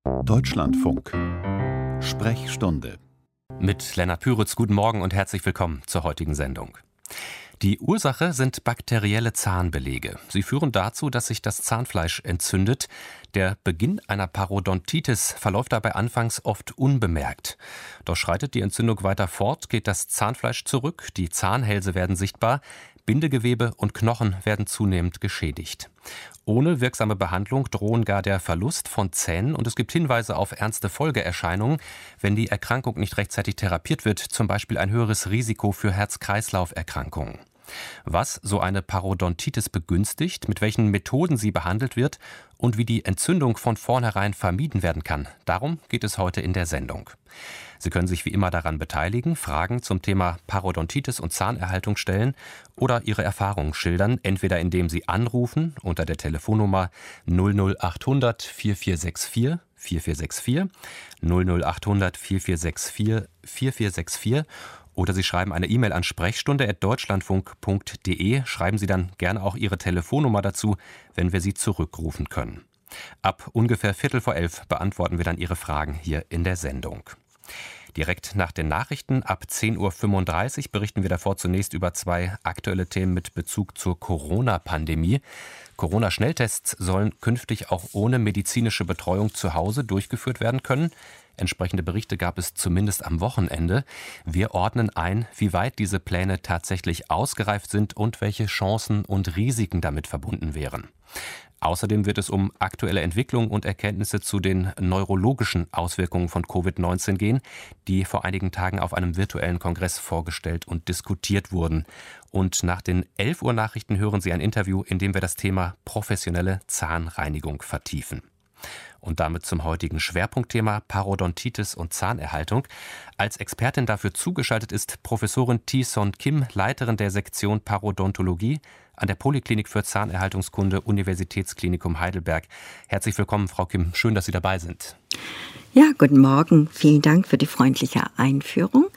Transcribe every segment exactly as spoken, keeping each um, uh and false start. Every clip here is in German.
Deutschlandfunk. Sprechstunde. Mit Lennart Püritz, guten Morgen und herzlich willkommen zur heutigen Sendung. Die Ursache sind bakterielle Zahnbelege. Sie führen dazu, dass sich das Zahnfleisch entzündet. Der Beginn einer Parodontitis verläuft dabei anfangs oft unbemerkt. Doch schreitet die Entzündung weiter fort, geht das Zahnfleisch zurück, die Zahnhälse werden sichtbar, Bindegewebe und Knochen werden zunehmend geschädigt. Ohne wirksame Behandlung drohen gar der Verlust von Zähnen und es gibt Hinweise auf ernste Folgeerscheinungen, wenn die Erkrankung nicht rechtzeitig therapiert wird, zum Beispiel ein höheres Risiko für Herz-Kreislauf-Erkrankungen. Was so eine Parodontitis begünstigt, mit welchen Methoden sie behandelt wird und wie die Entzündung von vornherein vermieden werden kann, darum geht es heute in der Sendung. Sie können sich wie immer daran beteiligen, Fragen zum Thema Parodontitis und Zahnerhaltung stellen oder Ihre Erfahrungen schildern, entweder indem Sie anrufen unter der Telefonnummer null null achthundert vierundvierzig sechsundvierzig vierundvierzig sechsundvierzig, null null achthundert vierundvierzig sechsundvierzig vierundvierzig sechsundvierzig oder Sie schreiben eine E-Mail an sprechstunde at deutschlandfunk punkt de. Schreiben Sie dann gerne auch Ihre Telefonnummer dazu, wenn wir Sie zurückrufen können. Ab ungefähr Viertel vor elf beantworten wir dann Ihre Fragen hier in der Sendung. Direkt nach den Nachrichten ab zehn Uhr fünfunddreißig berichten wir davor zunächst über zwei aktuelle Themen mit Bezug zur Corona-Pandemie. Corona-Schnelltests sollen künftig auch ohne medizinische Betreuung zu Hause durchgeführt werden können. Entsprechende Berichte gab es zumindest am Wochenende. Wir ordnen ein, wie weit diese Pläne tatsächlich ausgereift sind und welche Chancen und Risiken damit verbunden wären. Außerdem wird es um aktuelle Entwicklungen und Erkenntnisse zu den neurologischen Auswirkungen von Covid neunzehn gehen, die vor einigen Tagen auf einem virtuellen Kongress vorgestellt und diskutiert wurden. Und nach den elf Uhr Nachrichten hören Sie ein Interview, in dem wir das Thema professionelle Zahnreinigung vertiefen. Und damit zum heutigen Schwerpunktthema Parodontitis und Zahnerhaltung. Als Expertin dafür zugeschaltet ist Professorin Thi-Son Kim, Leiterin der Sektion Parodontologie an der Poliklinik für Zahnerhaltungskunde Universitätsklinikum Heidelberg. Herzlich willkommen, Frau Kim. Schön, dass Sie dabei sind. Ja, guten Morgen. Vielen Dank für die freundliche Einführung.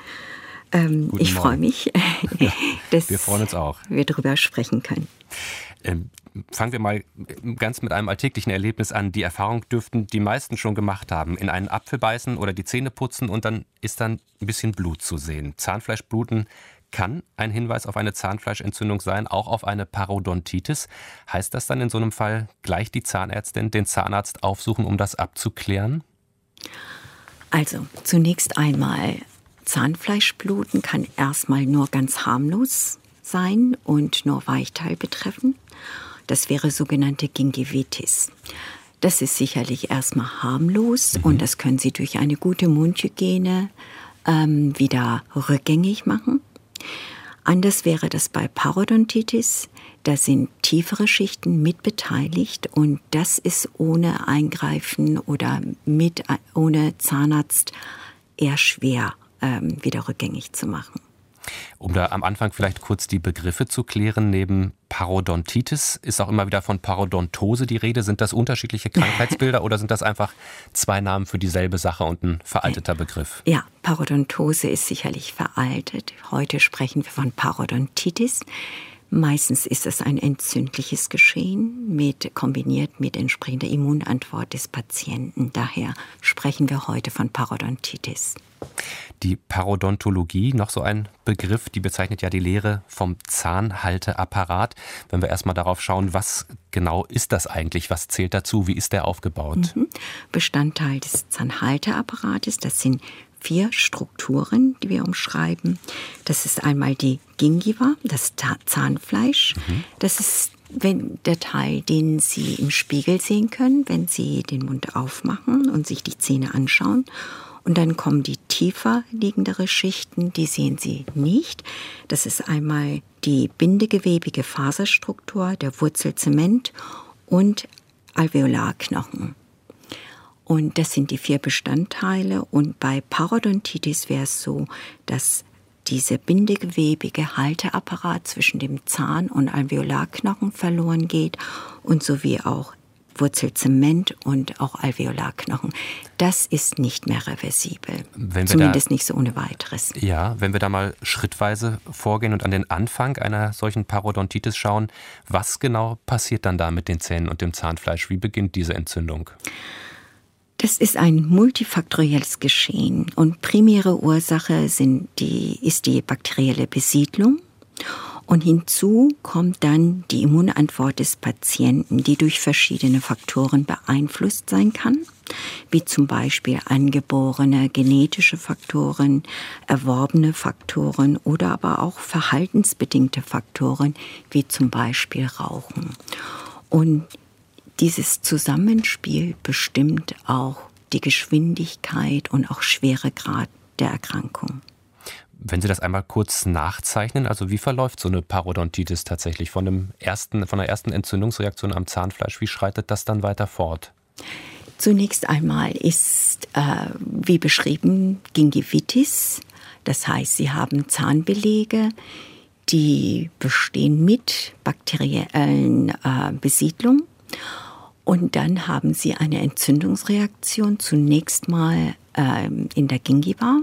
Ähm, ich freue mich, ja, dass wir freuen uns auch. wir darüber sprechen können. Ähm, Fangen wir mal ganz mit einem alltäglichen Erlebnis an. Die Erfahrung dürften die meisten schon gemacht haben. In einen Apfel beißen oder die Zähne putzen und dann ist dann ein bisschen Blut zu sehen. Zahnfleischbluten kann ein Hinweis auf eine Zahnfleischentzündung sein, auch auf eine Parodontitis. Heißt das dann in so einem Fall gleich die Zahnärztin, den Zahnarzt aufsuchen, um das abzuklären? Also zunächst einmal, Zahnfleischbluten kann erstmal nur ganz harmlos sein und nur Weichteil betreffen. Das wäre sogenannte Gingivitis. Das ist sicherlich erstmal harmlos mhm. und das können Sie durch eine gute Mundhygiene ähm, wieder rückgängig machen. Anders wäre das bei Parodontitis. Da sind tiefere Schichten mit beteiligt und das ist ohne Eingreifen oder mit, ohne Zahnarzt eher schwer ähm, wieder rückgängig zu machen. Um da am Anfang vielleicht kurz die Begriffe zu klären, neben Parodontitis ist auch immer wieder von Parodontose die Rede. Sind das unterschiedliche Krankheitsbilder oder sind das einfach zwei Namen für dieselbe Sache und ein veralteter Begriff? Ja, Parodontose ist sicherlich veraltet. Heute sprechen wir von Parodontitis. Meistens ist es ein entzündliches Geschehen, mit, kombiniert mit entsprechender Immunantwort des Patienten. Daher sprechen wir heute von Parodontitis. Die Parodontologie, noch so ein Begriff, die bezeichnet ja die Lehre vom Zahnhalteapparat. Wenn wir erstmal darauf schauen, was genau ist das eigentlich? Was zählt dazu? Wie ist der aufgebaut? Mhm. Bestandteil des Zahnhalteapparates, das sind vier Strukturen, die wir umschreiben. Das ist einmal die Gingiva, das Zahnfleisch. Mhm. Das ist wenn der Teil, den Sie im Spiegel sehen können, wenn Sie den Mund aufmachen und sich die Zähne anschauen. Und dann kommen die tiefer liegendere Schichten, die sehen Sie nicht. Das ist einmal die bindegewebige Faserstruktur, der Wurzelzement und Alveolarknochen. Und das sind die vier Bestandteile. Und bei Parodontitis wäre es so, dass diese bindegewebige Halteapparat zwischen dem Zahn und Alveolarknochen verloren geht und sowie auch Wurzelzement und auch Alveolarknochen. Das ist nicht mehr reversibel, wenn wir zumindest da, nicht so ohne weiteres. Ja, wenn wir da mal schrittweise vorgehen und an den Anfang einer solchen Parodontitis schauen, was genau passiert dann da mit den Zähnen und dem Zahnfleisch? Wie beginnt diese Entzündung? Das ist ein multifaktorielles Geschehen und primäre Ursache sind die, ist die bakterielle Besiedlung. Und hinzu kommt dann die Immunantwort des Patienten, die durch verschiedene Faktoren beeinflusst sein kann, wie zum Beispiel angeborene genetische Faktoren, erworbene Faktoren oder aber auch verhaltensbedingte Faktoren, wie zum Beispiel Rauchen. Und dieses Zusammenspiel bestimmt auch die Geschwindigkeit und auch Schweregrad der Erkrankung. Wenn Sie das einmal kurz nachzeichnen, also wie verläuft so eine Parodontitis tatsächlich von, dem ersten, von der ersten Entzündungsreaktion am Zahnfleisch? Wie schreitet das dann weiter fort? Zunächst einmal ist, äh, wie beschrieben, Gingivitis. Das heißt, Sie haben Zahnbelege, die bestehen mit bakteriellen äh, Besiedlung. Und dann haben Sie eine Entzündungsreaktion, zunächst mal äh, in der Gingiva.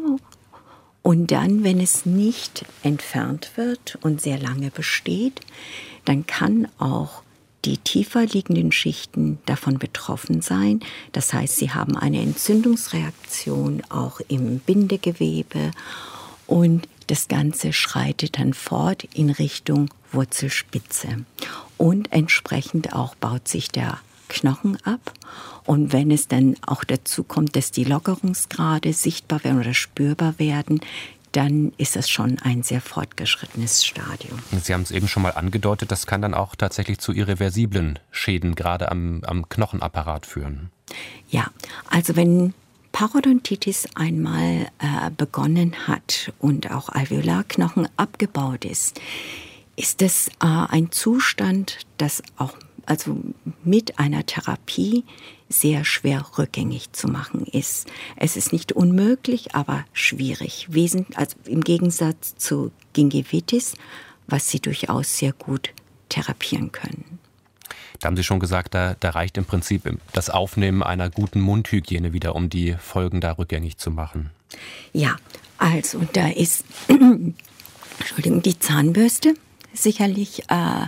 Und dann, wenn es nicht entfernt wird und sehr lange besteht, dann kann auch die tiefer liegenden Schichten davon betroffen sein. Das heißt, sie haben eine Entzündungsreaktion auch im Bindegewebe und das Ganze schreitet dann fort in Richtung Wurzelspitze. Und entsprechend auch baut sich der Knochen ab. Und wenn es dann auch dazu kommt, dass die Lockerungsgrade sichtbar werden oder spürbar werden, dann ist es schon ein sehr fortgeschrittenes Stadium. Sie haben es eben schon mal angedeutet, das kann dann auch tatsächlich zu irreversiblen Schäden, gerade am, am Knochenapparat führen. Ja, also wenn Parodontitis einmal äh, begonnen hat und auch Alveolarknochen abgebaut ist, ist es äh, ein Zustand, das auch also mit einer Therapie sehr schwer rückgängig zu machen ist. Es ist nicht unmöglich, aber schwierig. Wesentlich, also im Gegensatz zu Gingivitis, was Sie durchaus sehr gut therapieren können. Da haben Sie schon gesagt, da, da reicht im Prinzip das Aufnehmen einer guten Mundhygiene wieder, um die Folgen da rückgängig zu machen. Ja, also da ist Entschuldigung, die Zahnbürste sicherlich äh,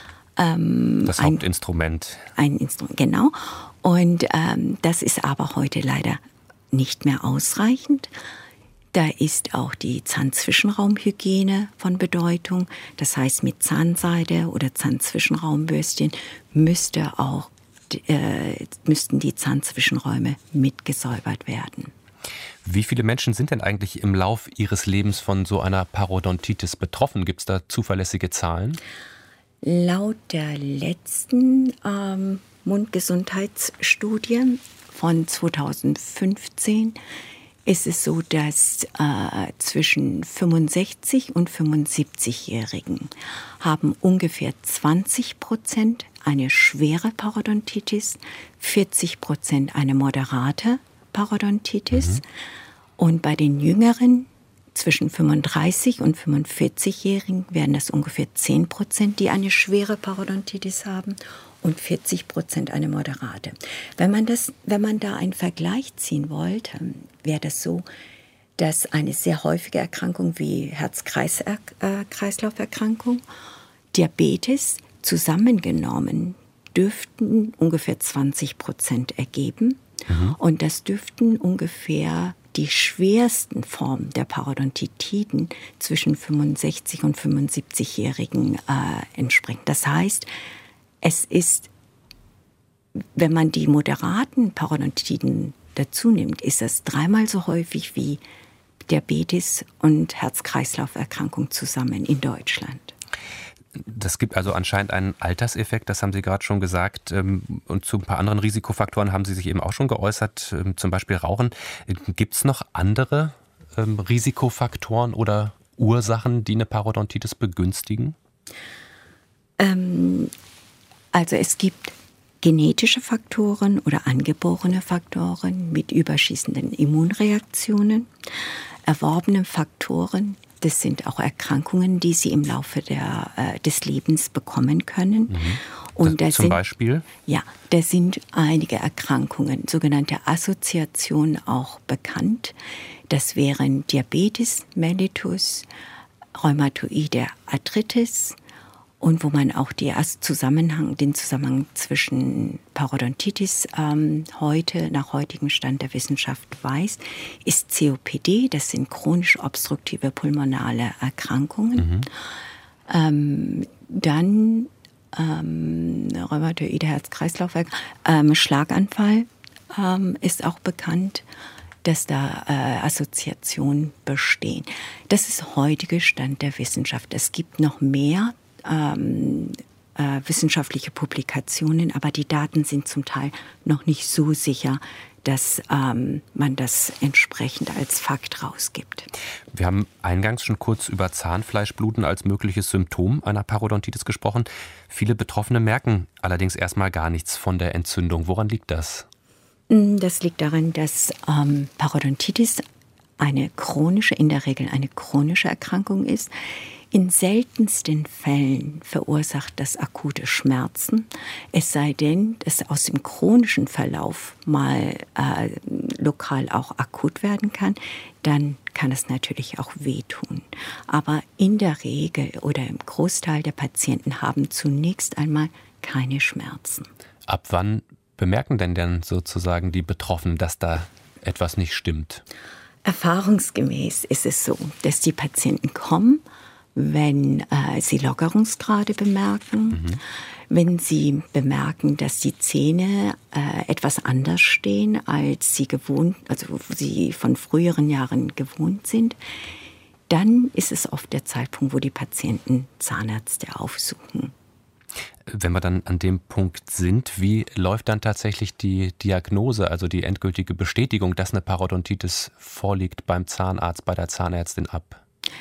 ähm, das Hauptinstrument. Ein, ein Instrument, genau. Und ähm, das ist aber heute leider nicht mehr ausreichend. Da ist auch die Zahnzwischenraumhygiene von Bedeutung. Das heißt, mit Zahnseide oder Zahnzwischenraumbürstchen müsste auch, äh, müssten die Zahnzwischenräume mitgesäubert werden. Wie viele Menschen sind denn eigentlich im Lauf ihres Lebens von so einer Parodontitis betroffen? Gibt es da zuverlässige Zahlen? Laut der letzten ähm, Mundgesundheitsstudie von zweitausendfünfzehn ist es so, dass äh, zwischen fünfundsechzig und fünfundsiebzig-Jährigen haben ungefähr zwanzig Prozent eine schwere Parodontitis, vierzig Prozent eine moderate Parodontitis. Mhm. Und bei den Jüngeren, zwischen fünfunddreißig und fünfundvierzig-Jährigen, werden das ungefähr zehn Prozent, die eine schwere Parodontitis haben und vierzig Prozent eine moderate. Wenn man, das, wenn man da einen Vergleich ziehen wollte, wäre das so, dass eine sehr häufige Erkrankung wie Herz-Kreislauf-Erkrankung, Diabetes zusammengenommen dürften ungefähr zwanzig Prozent ergeben. Mhm. Und das dürften ungefähr die schwersten Formen der Parodontitiden zwischen fünfundsechzig- und fünfundsiebzig-Jährigen äh, entsprechen. Das heißt, es ist, wenn man die moderaten Parodontitiden dazu nimmt, ist das dreimal so häufig wie Diabetes und Herz-Kreislauf-Erkrankung zusammen in Deutschland. Das gibt also anscheinend einen Alterseffekt, das haben Sie gerade schon gesagt. Und zu ein paar anderen Risikofaktoren haben Sie sich eben auch schon geäußert, zum Beispiel Rauchen. Gibt es noch andere Risikofaktoren oder Ursachen, die eine Parodontitis begünstigen? Ähm, also es gibt genetische Faktoren oder angeborene Faktoren mit überschießenden Immunreaktionen, erworbene Faktoren. Das sind auch Erkrankungen, die Sie im Laufe der, äh, des Lebens bekommen können. Mhm. Und da zum sind, Beispiel? Ja, da sind einige Erkrankungen, sogenannte Assoziationen, auch bekannt. Das wären Diabetes mellitus, Rheumatoide Arthritis und wo man auch die Zusammenhang, den Zusammenhang zwischen Parodontitis ähm, heute, nach heutigem Stand der Wissenschaft weiß, ist C O P D, das sind chronisch obstruktive pulmonale Erkrankungen. Mhm. Ähm, dann ähm, Rheumatoide, Herz-Kreislauf-Erkrankung, ähm, Schlaganfall ähm, ist auch bekannt, dass da äh, Assoziationen bestehen. Das ist heutiger Stand der Wissenschaft. Es gibt noch mehr ähm, äh, wissenschaftliche Publikationen, aber die Daten sind zum Teil noch nicht so sicher, dass ähm, man das entsprechend als Fakt rausgibt. Wir haben eingangs schon kurz über Zahnfleischbluten als mögliches Symptom einer Parodontitis gesprochen. Viele Betroffene merken allerdings erstmal gar nichts von der Entzündung. Woran liegt das? Das liegt daran, dass ähm, Parodontitis eine chronische, in der Regel eine chronische Erkrankung ist. In seltensten Fällen verursacht das akute Schmerzen, es sei denn, dass aus dem chronischen Verlauf mal äh, lokal auch akut werden kann, dann kann es natürlich auch wehtun. Aber in der Regel oder im Großteil der Patienten haben zunächst einmal keine Schmerzen. Ab wann bemerken denn dann sozusagen die Betroffenen, dass da etwas nicht stimmt? Erfahrungsgemäß ist es so, dass die Patienten kommen, wenn äh, sie Lockerungsgrade bemerken, mhm. wenn sie bemerken, dass die Zähne äh, etwas anders stehen, als sie gewohnt, also sie von früheren Jahren gewohnt sind, dann ist es oft der Zeitpunkt, wo die Patienten Zahnärzte aufsuchen. Wenn wir dann an dem Punkt sind, wie läuft dann tatsächlich die Diagnose, also die endgültige Bestätigung, dass eine Parodontitis vorliegt beim Zahnarzt, bei der Zahnärztin ab?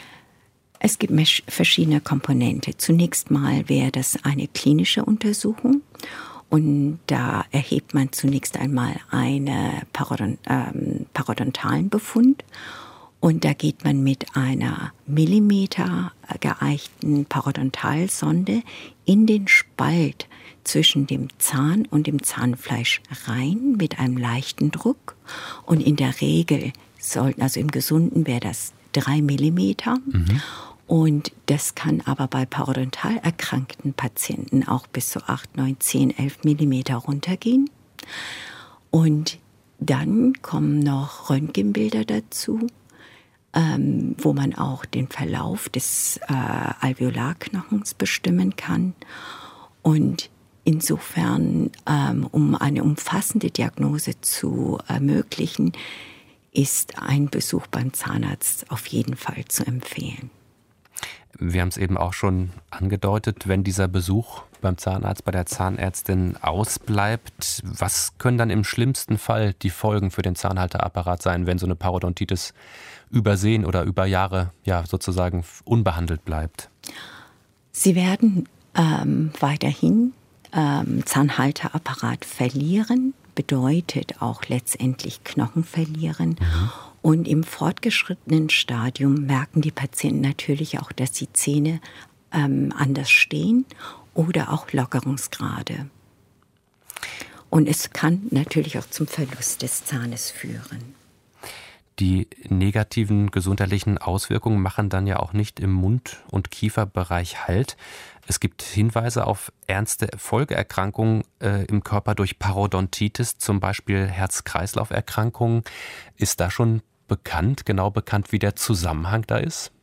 Es gibt verschiedene Komponenten. Zunächst mal wäre das eine klinische Untersuchung und da erhebt man zunächst einmal einen Parodont, ähm, parodontalen Befund. Und da geht man mit einer Millimeter geeichten Parodontalsonde in den Spalt zwischen dem Zahn und dem Zahnfleisch rein mit einem leichten Druck. Und in der Regel sollten, also im Gesunden wäre das drei Millimeter. Mhm. Und das kann aber bei parodontal erkrankten Patienten auch bis zu acht, neun, zehn, elf Millimeter runtergehen. Und dann kommen noch Röntgenbilder dazu, Ähm, wo man auch den Verlauf des äh, Alveolarknochens bestimmen kann. Und insofern, ähm, um eine umfassende Diagnose zu ermöglichen, ist ein Besuch beim Zahnarzt auf jeden Fall zu empfehlen. Wir haben es eben auch schon angedeutet, wenn dieser Besuch beim Zahnarzt, bei der Zahnärztin ausbleibt, was können dann im schlimmsten Fall die Folgen für den Zahnhalteapparat sein, wenn so eine Parodontitis übersehen oder über Jahre ja sozusagen unbehandelt bleibt? Sie werden ähm, weiterhin ähm, Zahnhalteapparat verlieren, bedeutet auch letztendlich Knochen verlieren. Mhm. Und im fortgeschrittenen Stadium merken die Patienten natürlich auch, dass die Zähne ähm, anders stehen oder auch Lockerungsgrade. Und es kann natürlich auch zum Verlust des Zahnes führen. Die negativen gesundheitlichen Auswirkungen machen dann ja auch nicht im Mund- und Kieferbereich Halt. Es gibt Hinweise auf ernste Folgeerkrankungen äh, im Körper durch Parodontitis, zum Beispiel Herz-Kreislauf-Erkrankungen. Ist da schon bekannt, genau bekannt, wie der Zusammenhang da ist?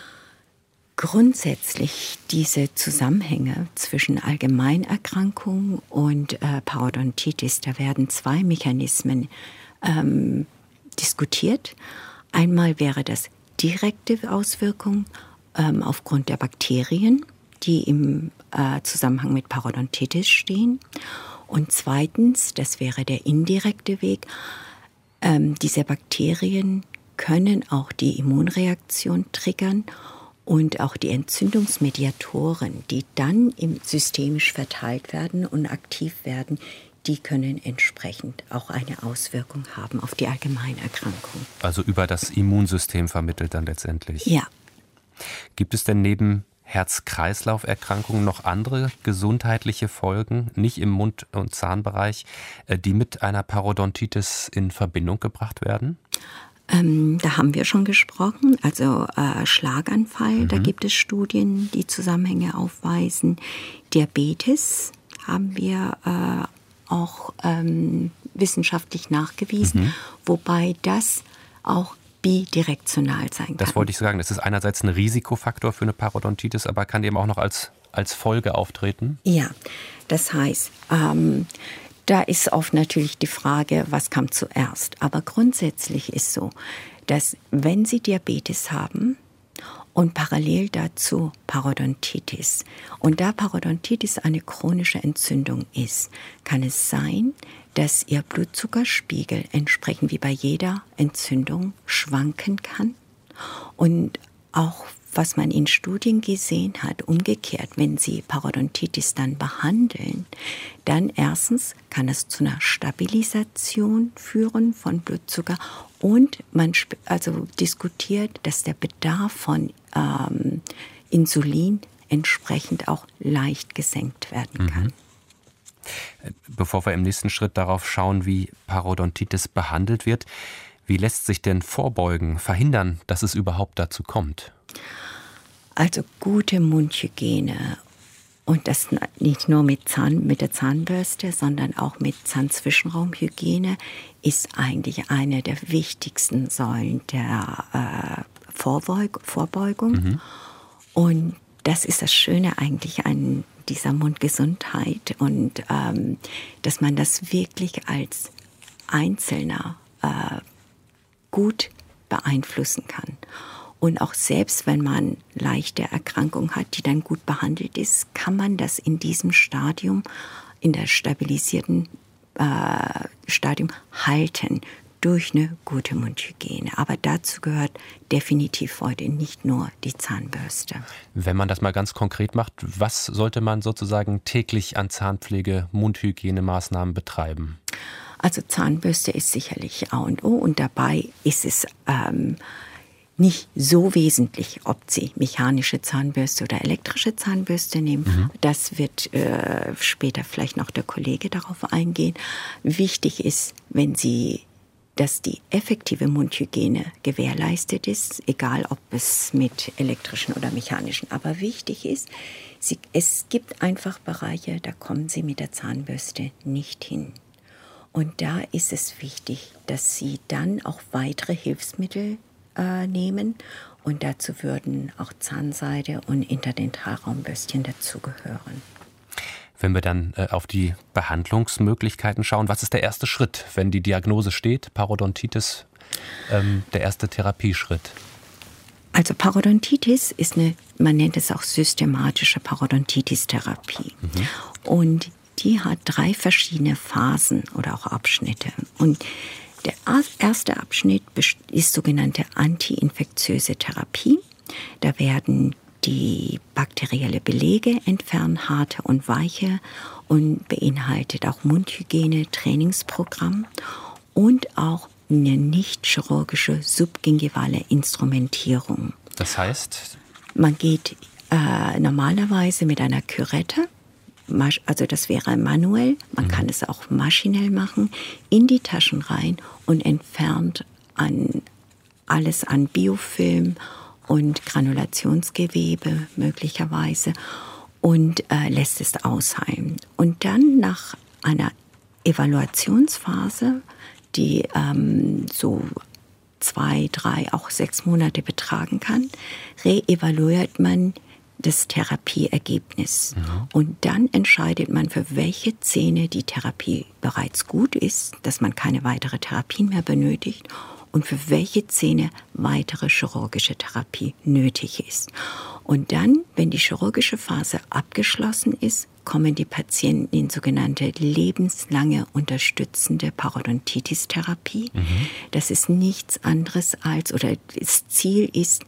Grundsätzlich diese Zusammenhänge zwischen Allgemeinerkrankungen und äh, Parodontitis, da werden zwei Mechanismen ähm, diskutiert. Einmal wäre das direkte Auswirkung ähm, aufgrund der Bakterien, die im äh, Zusammenhang mit Parodontitis stehen. Und zweitens, das wäre der indirekte Weg, ähm, diese Bakterien können auch die Immunreaktion triggern und auch die Entzündungsmediatoren, die dann im systemisch verteilt werden und aktiv werden, die können entsprechend auch eine Auswirkung haben auf die Allgemeinerkrankung. Also über das Immunsystem vermittelt dann letztendlich? Ja. Gibt es denn neben Herz-Kreislauf-Erkrankungen noch andere gesundheitliche Folgen, nicht im Mund- und Zahnbereich, die mit einer Parodontitis in Verbindung gebracht werden? Ähm, da haben wir schon gesprochen, also äh, Schlaganfall, mhm. da gibt es Studien, die Zusammenhänge aufweisen. Diabetes haben wir äh, auch ähm, wissenschaftlich nachgewiesen, mhm. wobei das auch bidirektional sein kann. Das wollte ich sagen, das ist einerseits ein Risikofaktor für eine Parodontitis, aber kann eben auch noch als, als Folge auftreten? Ja, das heißt, ähm, da ist oft natürlich die Frage, was kam zuerst. Aber grundsätzlich ist so, dass wenn Sie Diabetes haben und parallel dazu Parodontitis, und da Parodontitis eine chronische Entzündung ist, kann es sein, dass Ihr Blutzuckerspiegel entsprechend wie bei jeder Entzündung schwanken kann. Und auch was man in Studien gesehen hat, umgekehrt, wenn Sie Parodontitis dann behandeln, dann erstens kann es zu einer Stabilisation führen von Blutzucker und man also diskutiert, dass der Bedarf von ähm, Insulin entsprechend auch leicht gesenkt werden kann. Mhm. Bevor wir im nächsten Schritt darauf schauen, wie Parodontitis behandelt wird, wie lässt sich denn vorbeugen, verhindern, dass es überhaupt dazu kommt? Also gute Mundhygiene und das nicht nur mit, Zahn, mit der Zahnbürste, sondern auch mit Zahnzwischenraumhygiene ist eigentlich eine der wichtigsten Säulen der äh, Vorbeug- Vorbeugung. Mhm. Und das ist das Schöne eigentlich an dieser Mundgesundheit und ähm, dass man das wirklich als Einzelner äh, gut beeinflussen kann. Und auch selbst wenn man leichte Erkrankung hat, die dann gut behandelt ist, kann man das in diesem Stadium, in der stabilisierten äh, Stadium halten durch eine gute Mundhygiene. Aber dazu gehört definitiv heute nicht nur die Zahnbürste. Wenn man das mal ganz konkret macht, was sollte man sozusagen täglich an Zahnpflege, Mundhygienemaßnahmen betreiben? Also Zahnbürste ist sicherlich A und O und dabei ist es ähm, nicht so wesentlich, ob Sie mechanische Zahnbürste oder elektrische Zahnbürste nehmen. Mhm. Das wird äh, später vielleicht noch der Kollege darauf eingehen. Wichtig ist, wenn Sie, dass die effektive Mundhygiene gewährleistet ist, egal ob es mit elektrischen oder mechanischen. Aber wichtig ist, Sie, es gibt einfach Bereiche, da kommen Sie mit der Zahnbürste nicht hin. Und da ist es wichtig, dass Sie dann auch weitere Hilfsmittel äh, nehmen. Und dazu würden auch Zahnseide und Interdentalraumbürstchen dazugehören. Wenn wir dann äh, auf die Behandlungsmöglichkeiten schauen, was ist der erste Schritt, wenn die Diagnose steht, Parodontitis, ähm, der erste Therapieschritt? Also Parodontitis ist eine, man nennt es auch systematische Parodontitis-Therapie. Mhm. Und die hat drei verschiedene Phasen oder auch Abschnitte. Und der erste Abschnitt ist sogenannte antiinfektiöse Therapie. Da werden die bakterielle Belege entfernt, harte und weiche, und beinhaltet auch Mundhygiene, Trainingsprogramm und auch eine nicht chirurgische subgingivale Instrumentierung. Das heißt? Man geht äh, normalerweise mit einer Kürette, also das wäre manuell, man mhm. kann es auch maschinell machen, in die Taschen rein und entfernt an alles an Biofilm und Granulationsgewebe möglicherweise und äh, lässt es ausheilen. Und dann nach einer Evaluationsphase, die ähm, so zwei, drei, auch sechs Monate betragen kann, reevaluiert man das Therapieergebnis. Mhm. Und dann entscheidet man, für welche Zähne die Therapie bereits gut ist, dass man keine weitere Therapien mehr benötigt, und für welche Zähne weitere chirurgische Therapie nötig ist. Und dann, wenn die chirurgische Phase abgeschlossen ist, kommen die Patienten in sogenannte lebenslange unterstützende Parodontitis-Therapie. Mhm. Das ist nichts anderes als, oder das Ziel ist,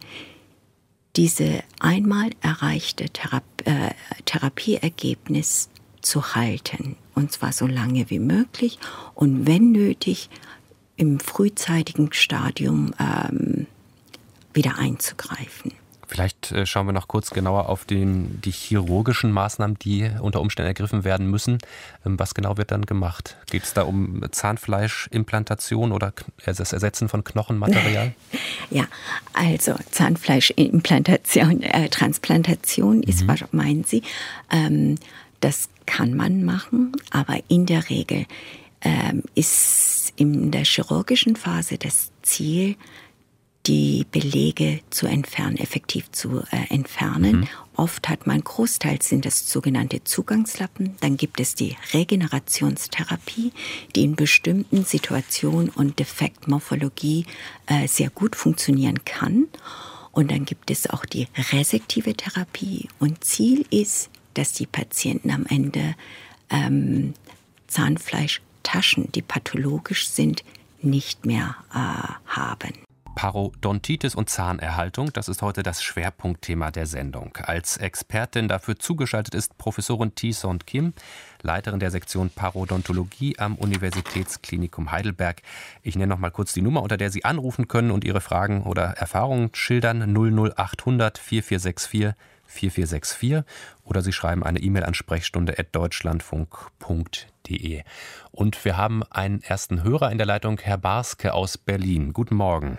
diese einmal erreichte Thera- äh, Therapieergebnis zu halten. Und zwar so lange wie möglich und wenn nötig im frühzeitigen Stadium ähm, wieder einzugreifen. Vielleicht äh, schauen wir noch kurz genauer auf den, die chirurgischen Maßnahmen, die unter Umständen ergriffen werden müssen. Ähm, was genau wird dann gemacht? Geht es da um Zahnfleischimplantation oder das Ersetzen von Knochenmaterial? Ja, also Zahnfleischimplantation, äh, Transplantation ist, mhm. was meinen Sie? Ähm, das kann man machen, aber in der Regel ähm, ist in der chirurgischen Phase das Ziel, die Belege zu entfernen, effektiv zu äh, entfernen. Mhm. Oft hat man, großteils sind das sogenannte Zugangslappen. Dann gibt es die Regenerationstherapie, die in bestimmten Situationen und Defektmorphologie äh, sehr gut funktionieren kann. Und dann gibt es auch die resektive Therapie. Und Ziel ist, dass die Patienten am Ende ähm, Zahnfleischtaschen, die pathologisch sind, nicht mehr äh, haben. Parodontitis und Zahnerhaltung, das ist heute das Schwerpunktthema der Sendung. Als Expertin dafür zugeschaltet ist Professorin Thi-Son Kim, Leiterin der Sektion Parodontologie am Universitätsklinikum Heidelberg. Ich nenne noch mal kurz die Nummer, unter der Sie anrufen können und Ihre Fragen oder Erfahrungen schildern. null null achthundert vierundvierzig vier vier vier sechs vier oder Sie schreiben eine E-Mail an sprechstunde at deutschlandfunk punkt de. Und wir haben einen ersten Hörer in der Leitung, Herr Barske aus Berlin. Guten Morgen.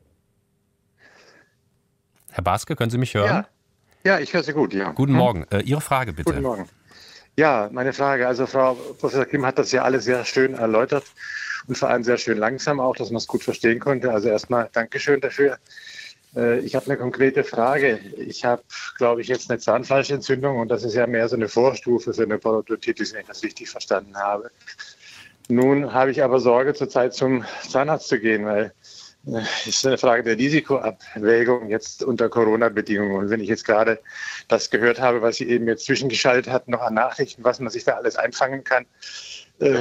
Herr Barske, können Sie mich hören? Ja, ja, ich höre Sie gut, ja. Guten Morgen. Äh, Ihre Frage bitte. Guten Morgen. Ja, meine Frage, also Frau Professor Kim hat das ja alles sehr schön erläutert und vor allem sehr schön langsam auch, dass man es gut verstehen konnte. Also erstmal Dankeschön dafür. Äh, ich habe eine konkrete Frage. Ich habe, glaube ich, jetzt eine Zahnfleischentzündung und das ist ja mehr so eine Vorstufe für eine Parodontitis, wenn ich das richtig verstanden habe. Nun habe ich aber Sorge, zurzeit zum Zahnarzt zu gehen, weil es ist eine Frage der Risikoabwägung jetzt unter Corona-Bedingungen. Und wenn ich jetzt gerade das gehört habe, was Sie eben jetzt zwischengeschaltet hatten, noch an Nachrichten, was man sich da alles einfangen kann, äh,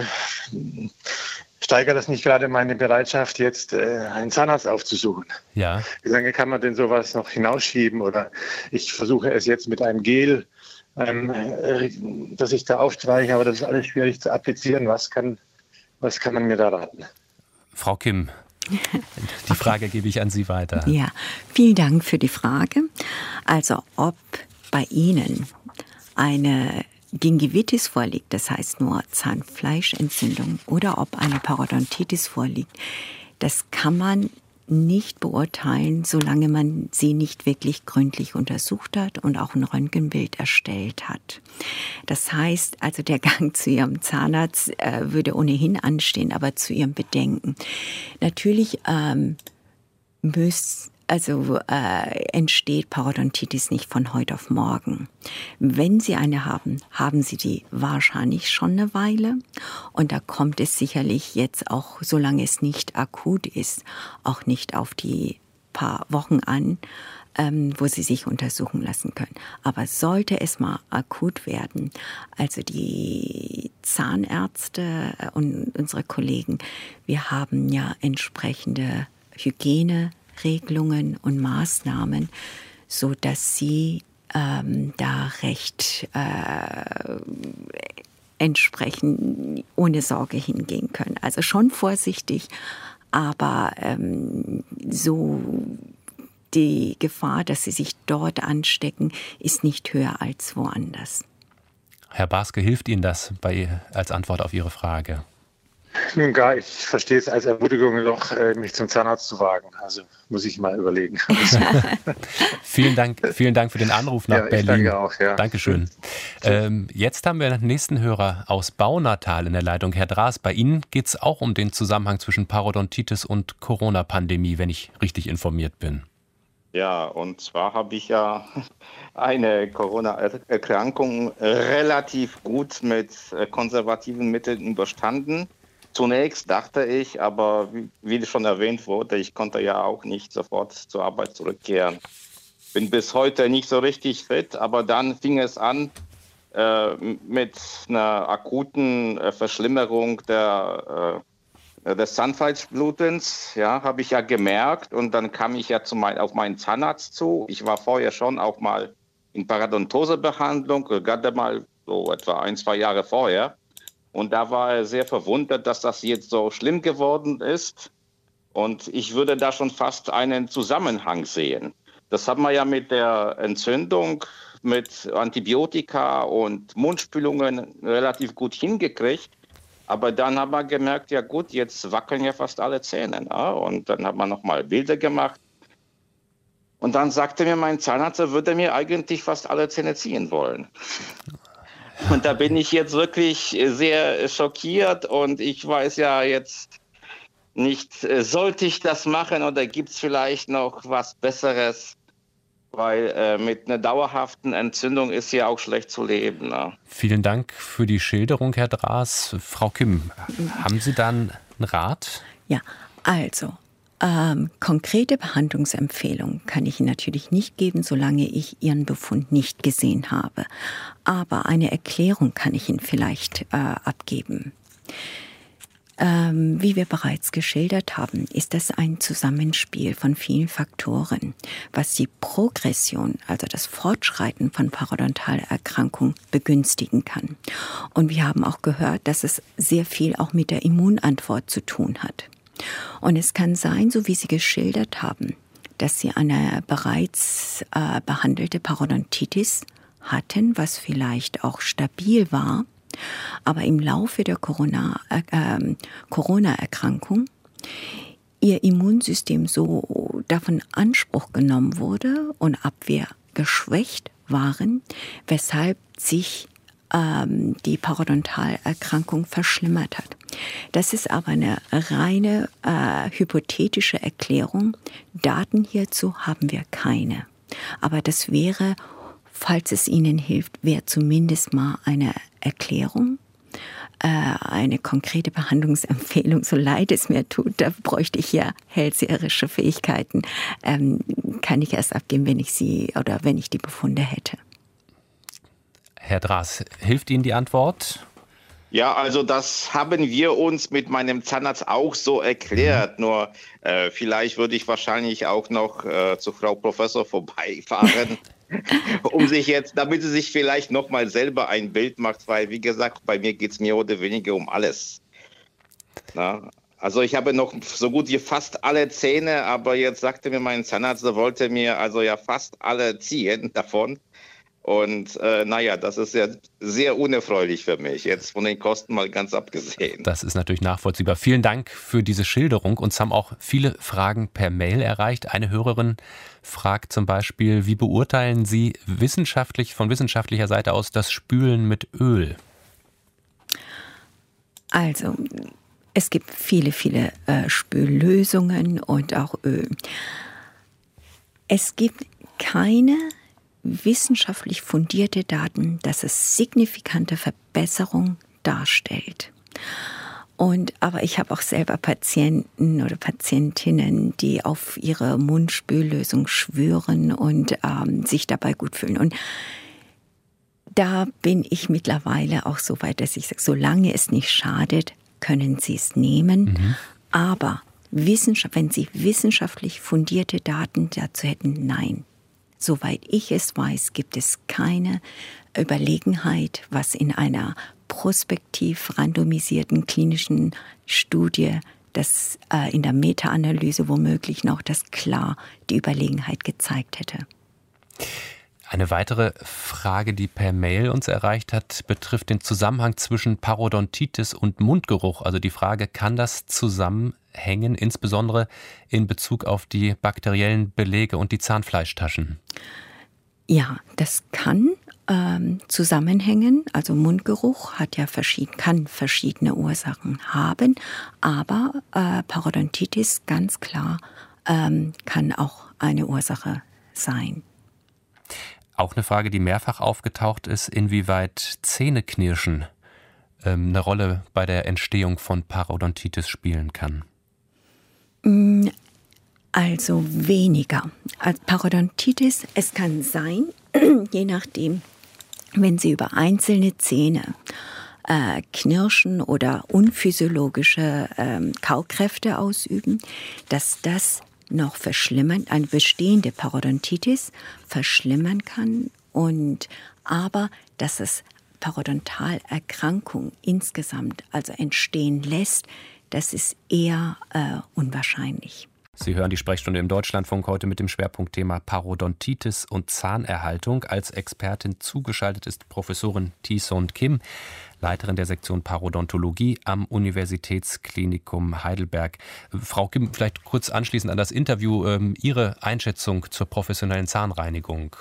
steigert das nicht gerade meine Bereitschaft, jetzt äh, einen Zahnarzt aufzusuchen? Ja. Wie lange kann man denn sowas noch hinausschieben? Oder ich versuche es jetzt mit einem Gel, ähm, äh, das ich da aufstreiche, aber das ist alles schwierig zu applizieren. Was kann, was kann man mir da raten? Frau Kim, die Frage gebe ich an Sie weiter. Ja, vielen Dank für die Frage. Also ob bei Ihnen eine Gingivitis vorliegt, das heißt nur Zahnfleischentzündung, oder ob eine Parodontitis vorliegt, das kann man nicht beurteilen, solange man sie nicht wirklich gründlich untersucht hat und auch ein Röntgenbild erstellt hat. Das heißt, also der Gang zu Ihrem Zahnarzt äh, würde ohnehin anstehen, aber zu Ihrem Bedenken. Natürlich ähm, müsst Also äh, entsteht Parodontitis nicht von heute auf morgen. Wenn Sie eine haben, haben Sie die wahrscheinlich schon eine Weile. Und da kommt es sicherlich jetzt auch, solange es nicht akut ist, auch nicht auf die paar Wochen an, ähm, wo Sie sich untersuchen lassen können. Aber sollte es mal akut werden, also die Zahnärzte und unsere Kollegen, wir haben ja entsprechende Hygiene Regelungen und Maßnahmen, so dass sie ähm, da recht äh, entsprechend ohne Sorge hingehen können. Also schon vorsichtig, aber ähm, so die Gefahr, dass sie sich dort anstecken, ist nicht höher als woanders. Herr Barske, hilft Ihnen das bei, als Antwort auf Ihre Frage? Nun gar, ich verstehe es als Ermutigung noch, mich zum Zahnarzt zu wagen. Also muss ich mal überlegen. vielen Dank, vielen Dank für den Anruf nach ja, ich Berlin. Danke auch, ja. Dankeschön. Ähm, jetzt haben wir den nächsten Hörer aus Baunatal in der Leitung. Herr Draas, bei Ihnen geht es auch um den Zusammenhang zwischen Parodontitis und Corona-Pandemie, wenn ich richtig informiert bin. Ja, und zwar habe ich ja eine Corona-Erkrankung relativ gut mit konservativen Mitteln überstanden. Zunächst dachte ich, aber wie schon erwähnt wurde, ich konnte ja auch nicht sofort zur Arbeit zurückkehren. Bin bis heute nicht so richtig fit, aber dann fing es an äh, mit einer akuten äh, Verschlimmerung der, äh, des Zahnfleischblutens. Ja, habe ich ja gemerkt und dann kam ich ja zu mein, auf meinen Zahnarzt zu. Ich war vorher schon auch mal in Parodontosebehandlung, gerade mal so etwa ein, zwei Jahre vorher. Und da war er sehr verwundert, dass das jetzt so schlimm geworden ist. Und ich würde da schon fast einen Zusammenhang sehen. Das haben wir ja mit der Entzündung, mit Antibiotika und Mundspülungen relativ gut hingekriegt. Aber dann haben wir gemerkt, ja gut, jetzt wackeln ja fast alle Zähne. Ne? Und dann haben wir nochmal Bilder gemacht. Und dann sagte mir mein Zahnarzt, er würde mir eigentlich fast alle Zähne ziehen wollen. Und da bin ich jetzt wirklich sehr schockiert und ich weiß ja jetzt nicht, sollte ich das machen oder gibt es vielleicht noch was Besseres? Weil äh, mit einer dauerhaften Entzündung ist ja auch schlecht zu leben. Ne? Vielen Dank für die Schilderung, Herr Draas. Frau Kim, haben Sie da einen Rat? Ja, also ähm, konkrete Behandlungsempfehlungen kann ich Ihnen natürlich nicht geben, solange ich Ihren Befund nicht gesehen habe. Aber eine Erklärung kann ich Ihnen vielleicht äh, abgeben. Ähm, wie wir bereits geschildert haben, ist das ein Zusammenspiel von vielen Faktoren, was die Progression, also das Fortschreiten von Parodontalerkrankungen begünstigen kann. Und wir haben auch gehört, dass es sehr viel auch mit der Immunantwort zu tun hat. Und es kann sein, so wie Sie geschildert haben, dass Sie eine bereits äh, behandelte Parodontitis hatten, was vielleicht auch stabil war, aber im Laufe der Corona, äh, Corona-Erkrankung ihr Immunsystem so davon Anspruch genommen wurde und Abwehr geschwächt waren, weshalb sich ähm, die Parodontalerkrankung verschlimmert hat. Das ist aber eine reine äh, hypothetische Erklärung. Daten hierzu haben wir keine. Aber das wäre, falls es Ihnen hilft, wäre zumindest mal eine Erklärung, äh, eine konkrete Behandlungsempfehlung, so leid es mir tut. Da bräuchte ich ja hellseherische Fähigkeiten. Ähm, kann ich erst abgeben, wenn ich sie oder wenn ich die Befunde hätte. Herr Draas, hilft Ihnen die Antwort? Ja, also das haben wir uns mit meinem Zahnarzt auch so erklärt. Mhm. Nur äh, vielleicht würde ich wahrscheinlich auch noch äh, zu Frau Professor vorbeifahren. um sich jetzt, damit sie sich vielleicht noch mal selber ein Bild macht, weil, wie gesagt, bei mir geht es mehr oder weniger um alles. Na? Also ich habe noch so gut wie fast alle Zähne, aber jetzt sagte mir mein Zahnarzt, er wollte mir also ja fast alle ziehen davon. Und äh, naja, das ist ja sehr unerfreulich für mich, jetzt von den Kosten mal ganz abgesehen. Das ist natürlich nachvollziehbar. Vielen Dank für diese Schilderung. Uns haben auch viele Fragen per Mail erreicht. Eine Hörerin fragt zum Beispiel, wie beurteilen Sie wissenschaftlich, von wissenschaftlicher Seite aus das Spülen mit Öl? Also, es gibt viele, viele äh, Spüllösungen und auch Öl. Es gibt keine wissenschaftlich fundierte Daten, dass es signifikante Verbesserung darstellt. Und, aber ich habe auch selber Patienten oder Patientinnen, die auf ihre Mundspüllösung schwören und ähm, sich dabei gut fühlen. Und da bin ich mittlerweile auch so weit, dass ich sage, solange es nicht schadet, können Sie es nehmen. Mhm. Aber Wissenschaft, wenn Sie wissenschaftlich fundierte Daten dazu hätten, nein. Soweit ich es weiß, gibt es keine Überlegenheit, was in einer prospektiv randomisierten klinischen Studie, das äh, in der Meta-Analyse womöglich noch das klar die Überlegenheit gezeigt hätte. Eine weitere Frage, die per Mail uns erreicht hat, betrifft den Zusammenhang zwischen Parodontitis und Mundgeruch. Also die Frage, kann das zusammenhängen, insbesondere in Bezug auf die bakteriellen Belege und die Zahnfleischtaschen? Ja, das kann ähm, zusammenhängen. Also Mundgeruch hat ja verschieden, kann verschiedene Ursachen haben, aber äh, Parodontitis ganz klar ähm, kann auch eine Ursache sein. Auch eine Frage, die mehrfach aufgetaucht ist, inwieweit Zähneknirschen ähm, eine Rolle bei der Entstehung von Parodontitis spielen kann. Also weniger. Als Parodontitis, es kann sein, je nachdem, wenn Sie über einzelne Zähne äh, knirschen oder unphysiologische äh, Kaukräfte ausüben, dass das noch verschlimmern, eine bestehende Parodontitis verschlimmern kann, und aber dass es Parodontalerkrankung insgesamt also entstehen lässt, das ist eher äh, unwahrscheinlich. Sie hören die Sprechstunde im Deutschlandfunk heute mit dem Schwerpunktthema Parodontitis und Zahnerhaltung. Als Expertin zugeschaltet ist Professorin Thi-Son Kim, Leiterin der Sektion Parodontologie am Universitätsklinikum Heidelberg. Frau Kim, vielleicht kurz anschließend an das Interview, ähm, Ihre Einschätzung zur professionellen Zahnreinigung.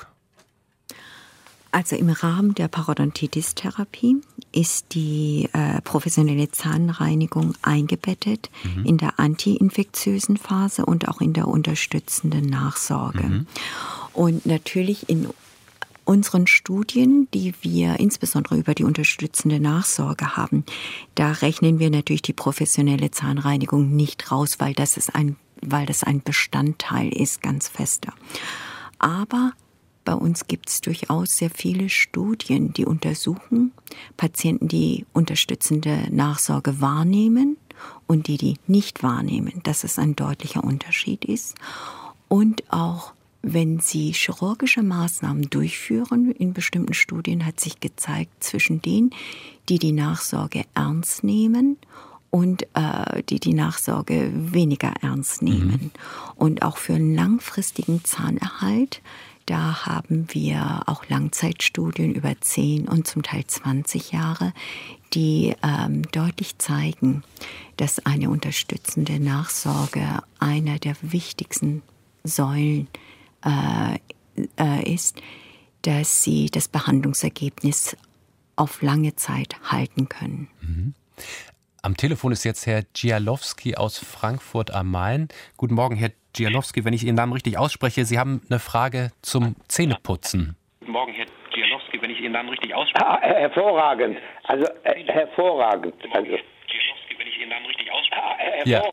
Also im Rahmen der Parodontitis-Therapie ist die äh, professionelle Zahnreinigung eingebettet mhm. in der antiinfektiösen Phase und auch in der unterstützenden Nachsorge. Mhm. Und natürlich in unseren Studien, die wir insbesondere über die unterstützende Nachsorge haben, da rechnen wir natürlich die professionelle Zahnreinigung nicht raus, weil das ist ein, weil das ein Bestandteil ist, ganz fester. Aber bei uns gibt es durchaus sehr viele Studien, die untersuchen Patienten, die unterstützende Nachsorge wahrnehmen und die, die nicht wahrnehmen, dass es ein deutlicher Unterschied ist. Und auch wenn sie chirurgische Maßnahmen durchführen, in bestimmten Studien hat sich gezeigt, zwischen denen, die die Nachsorge ernst nehmen und äh, die die Nachsorge weniger ernst nehmen. Mhm. Und auch für einen langfristigen Zahnerhalt, da haben wir auch Langzeitstudien über zehn und zum Teil zwanzig Jahre, die ähm, deutlich zeigen, dass eine unterstützende Nachsorge einer der wichtigsten Säulen äh, äh, ist, dass sie das Behandlungsergebnis auf lange Zeit halten können. Mhm. Am Telefon ist jetzt Herr Gialowski aus Frankfurt am Main. Guten Morgen, Herr Gialowski, wenn ich Ihren Namen richtig ausspreche. Sie haben eine Frage zum Zähneputzen. Guten Morgen, Herr Gialowski, wenn ich Ihren Namen richtig ausspreche. Ah, hervorragend. Also äh, hervorragend. Also. Gialowski, wenn ich Ihren Namen richtig ausspreche. Ah, ja.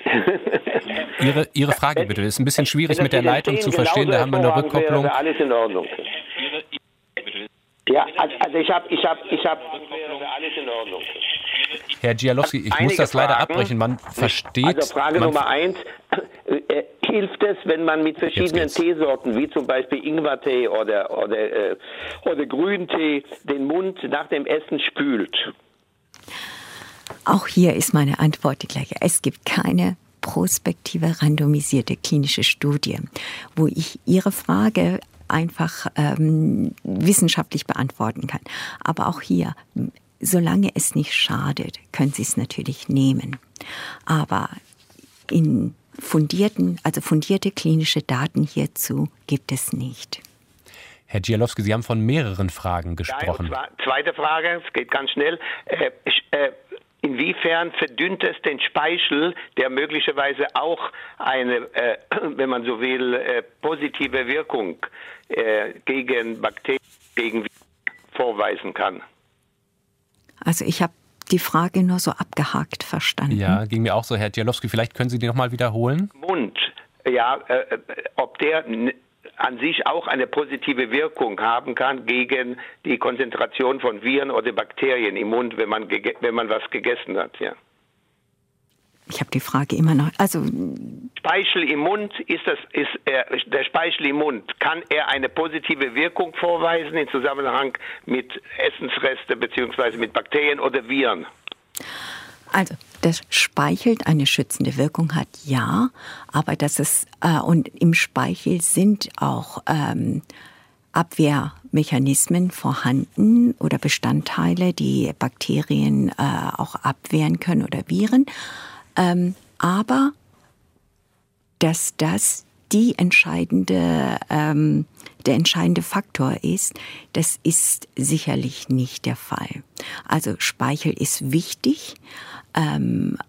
Ihre, Ihre Frage bitte. Ist ein bisschen schwierig mit der Leitung zu verstehen. Da haben wir eine Rückkopplung. Wäre alles in Ordnung. Ja, also ich habe, ich habe, ich habe. Alles in Ordnung. Herr Gialowski, ich muss das leider Fragen. abbrechen. Man versteht. Also Frage man Nummer eins. Äh, hilft es, wenn man mit verschiedenen Teesorten, wie zum Beispiel Ingwertee oder, oder, äh, oder Grüntee, den Mund nach dem Essen spült? Auch hier ist meine Antwort die gleiche. Es gibt keine prospektive, randomisierte klinische Studie, wo ich Ihre Frage einfach ähm, wissenschaftlich beantworten kann. Aber auch hier, solange es nicht schadet, können Sie es natürlich nehmen. Aber in fundierten, also fundierte klinische Daten hierzu gibt es nicht. Herr Gialowski, Sie haben von mehreren Fragen gesprochen. Ja, zweite Frage, es geht ganz schnell. Äh, äh, Inwiefern verdünnt es den Speichel, der möglicherweise auch eine, äh, wenn man so will, äh, positive Wirkung äh, gegen Bakterien, gegen vorweisen kann? Also ich habe die Frage nur so abgehakt verstanden. Ja, ging mir auch so, Herr Gialowski. Vielleicht können Sie die nochmal wiederholen? Mund, ja, äh, ob der an sich auch eine positive Wirkung haben kann gegen die Konzentration von Viren oder Bakterien im Mund, wenn man wenn man was gegessen hat, ja. Ich habe die Frage immer noch. Also Speichel im Mund, ist das ist er, der Speichel im Mund, kann er eine positive Wirkung vorweisen im Zusammenhang mit Essensreste bzw. mit Bakterien oder Viren? Also, das Speichel eine schützende Wirkung hat, ja, aber dass es äh, und im Speichel sind auch ähm, Abwehrmechanismen vorhanden oder Bestandteile, die Bakterien äh, auch abwehren können oder Viren. Ähm, aber dass das die entscheidende, ähm, der entscheidende Faktor ist, das ist sicherlich nicht der Fall. Also Speichel ist wichtig, ähm,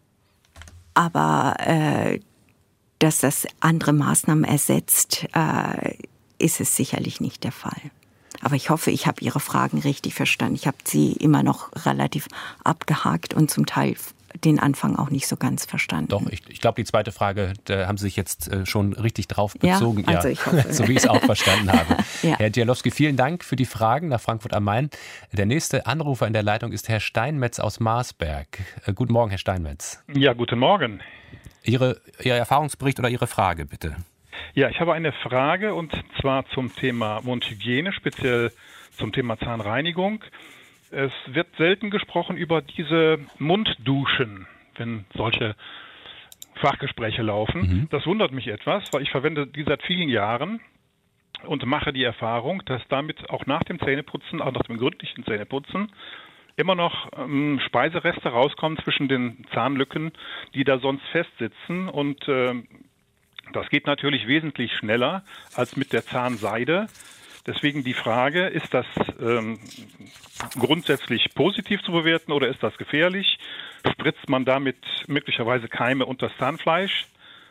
aber äh, dass das andere Maßnahmen ersetzt, äh, ist es sicherlich nicht der Fall. Aber ich hoffe, ich habe Ihre Fragen richtig verstanden. Ich habe sie immer noch relativ abgehakt und zum Teil den Anfang auch nicht so ganz verstanden. Doch, ich, ich glaube, die zweite Frage, da haben Sie sich jetzt äh, schon richtig drauf bezogen. Ja, also ich hoffe. So wie ich es auch verstanden habe. Ja. Herr Gialowski, vielen Dank für die Fragen nach Frankfurt am Main. Der nächste Anrufer in der Leitung ist Herr Steinmetz aus Marsberg. Äh, guten Morgen, Herr Steinmetz. Ja, guten Morgen. Ihre, Ihr Erfahrungsbericht oder Ihre Frage, bitte. Ja, ich habe eine Frage und zwar zum Thema Mundhygiene, speziell zum Thema Zahnreinigung. Es wird selten gesprochen über diese Mundduschen, wenn solche Fachgespräche laufen. Mhm. Das wundert mich etwas, weil ich verwende die seit vielen Jahren und mache die Erfahrung, dass damit auch nach dem Zähneputzen, auch nach dem gründlichen Zähneputzen, immer noch ähm, Speisereste rauskommen zwischen den Zahnlücken, die da sonst festsitzen. Und äh, das geht natürlich wesentlich schneller als mit der Zahnseide. Deswegen die Frage, ist das ähm, grundsätzlich positiv zu bewerten oder ist das gefährlich? Spritzt man damit möglicherweise Keime unter das Zahnfleisch?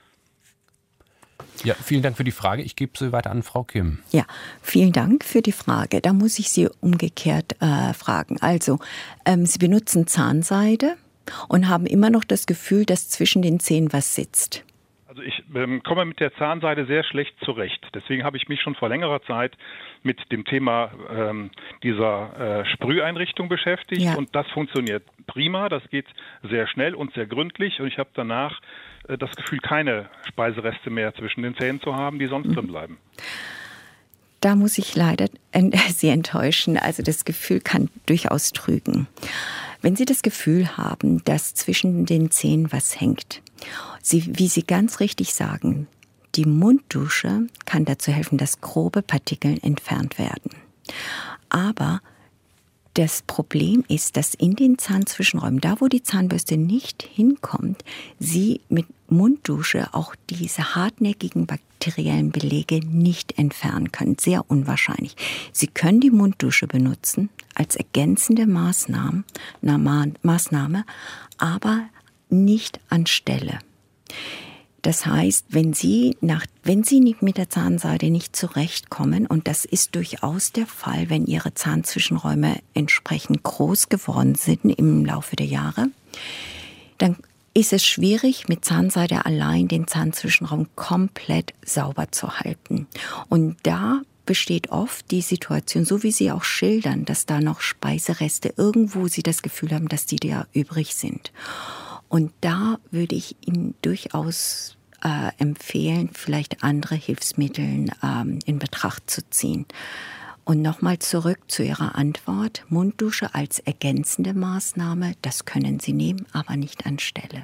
Ja, vielen Dank für die Frage. Ich gebe sie weiter an Frau Kim. Ja, vielen Dank für die Frage. Da muss ich Sie umgekehrt äh, fragen. Also, ähm, Sie benutzen Zahnseide und haben immer noch das Gefühl, dass zwischen den Zähnen was sitzt. Also ich ähm, komme mit der Zahnseide sehr schlecht zurecht. Deswegen habe ich mich schon vor längerer Zeit mit dem Thema ähm, dieser äh, Sprüheinrichtung beschäftigt. Ja. Und das funktioniert prima. Das geht sehr schnell und sehr gründlich. Und ich habe danach äh, das Gefühl, keine Speisereste mehr zwischen den Zähnen zu haben, die sonst mhm. drin bleiben. Da muss ich leider Sie enttäuschen. Also das Gefühl kann durchaus trügen. Wenn Sie das Gefühl haben, dass zwischen den Zähnen was hängt, Sie, wie Sie ganz richtig sagen, die Munddusche kann dazu helfen, dass grobe Partikel entfernt werden. Aber das Problem ist, dass in den Zahnzwischenräumen, da wo die Zahnbürste nicht hinkommt, Sie mit Munddusche auch diese hartnäckigen bakteriellen Belege nicht entfernen können. Sehr unwahrscheinlich. Sie können die Munddusche benutzen als ergänzende Maßnahme, Maßnahme, aber nicht anstelle. Das heißt, wenn Sie, nach, wenn Sie nicht mit der Zahnseide nicht zurechtkommen, und das ist durchaus der Fall, wenn Ihre Zahnzwischenräume entsprechend groß geworden sind im Laufe der Jahre, dann ist es schwierig, mit Zahnseide allein den Zahnzwischenraum komplett sauber zu halten. Und da besteht oft die Situation, so wie Sie auch schildern, dass da noch Speisereste irgendwo Sie das Gefühl haben, dass die da übrig sind. Und da würde ich Ihnen durchaus äh, empfehlen, vielleicht andere Hilfsmittel ähm, in Betracht zu ziehen. Und nochmal zurück zu Ihrer Antwort. Munddusche als ergänzende Maßnahme, das können Sie nehmen, aber nicht anstelle.